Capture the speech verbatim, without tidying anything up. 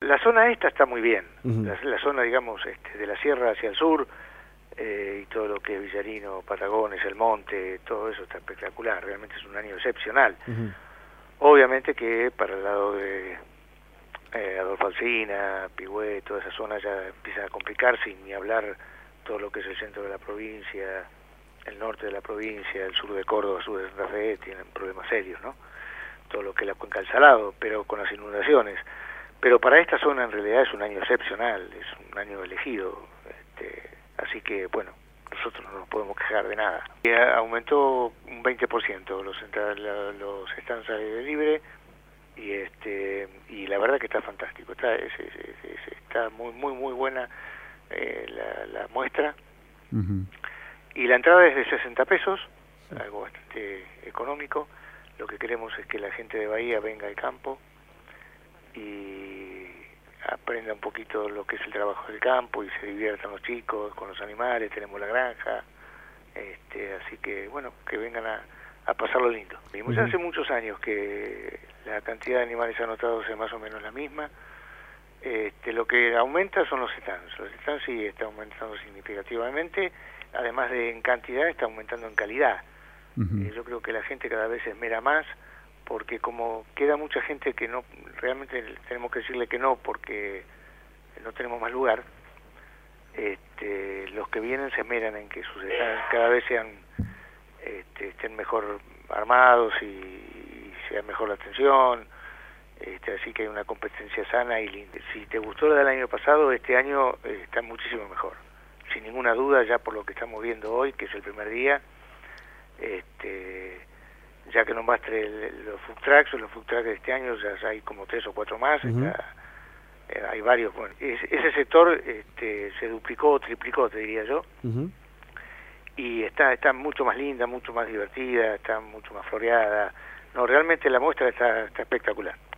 la zona esta está muy bien. Uh-huh. la, la zona, digamos, este, de la sierra hacia el sur, eh, y todo lo que es Villarino, Patagones, el monte, todo eso está espectacular. Realmente es un año excepcional. Uh-huh. Obviamente que para el lado de eh, Adolfo Alsina, Pigüé, toda esa zona ya empieza a complicarse, y ni hablar todo lo que es el centro de la provincia, el norte de la provincia, el sur de Córdoba, sur de Santa Fe, tienen problemas serios, ¿no? Todo lo que es la cuenca del Salado, pero con las inundaciones. Pero para esta zona en realidad es un año excepcional, es un año elegido, este, así que bueno, nosotros no nos podemos quejar de nada. Y aumentó un veinte por ciento los, los stands al aire libre, y este y la verdad que está fantástico, está es, es, es, está muy muy muy buena eh, la, la muestra. Uh-huh. Y la entrada es de sesenta pesos, algo bastante económico. Lo que queremos es que la gente de Bahía venga al campo y aprenda un poquito lo que es el trabajo del campo, y se diviertan los chicos con los animales. Tenemos la granja, este, así que bueno, que vengan a, a pasarlo lindo. Vimos uh-huh. hace muchos años que la cantidad de animales anotados es más o menos la misma. Este, lo que aumenta son los stands. Los stands sí están aumentando significativamente, además de en cantidad, está aumentando en calidad. Uh-huh. eh, yo creo que la gente cada vez se esmera más, porque como queda mucha gente que no, realmente tenemos que decirle que no, porque no tenemos más lugar. Este, los que vienen se esmeran en que sus stands cada vez sean este, estén mejor armados y, y sea mejor la atención. Este, así que hay una competencia sana y linda. Si te gustó la del año pasado, este año eh, está muchísimo mejor, sin ninguna duda, ya por lo que estamos viendo hoy, que es el primer día. Este, ya que nombraste el, los food trucks, los food trucks de este año ya hay como tres o cuatro más. Uh-huh. Está, eh, hay varios. Bueno, es, ese sector este, se duplicó o triplicó, te diría yo. Uh-huh. Y está está mucho más linda, mucho más divertida, está mucho más floreada. No, realmente la muestra está, está espectacular.